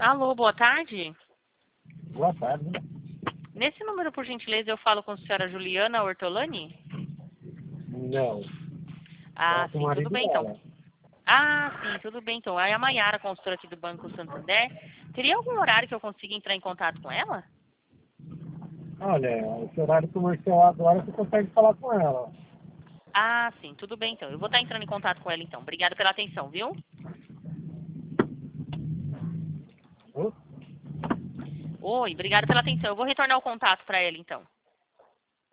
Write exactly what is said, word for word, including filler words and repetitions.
Alô, boa tarde. Boa tarde. Nesse número, por gentileza, eu falo com a senhora Juliana Ortolani? Não. Ah, Fala com o sim, tudo marido bem então. dela. Ah, sim, tudo bem então. É a Maiara, consultora aqui do Banco Santander. Teria algum horário que eu consiga entrar em contato com ela? Olha, esse horário comercial agora você consegue falar com ela. Ah, sim, tudo bem então. Eu vou estar entrando em contato com ela então. Obrigada pela atenção, viu? Hã? Oi, obrigada pela atenção. Eu vou retornar o contato para ela então.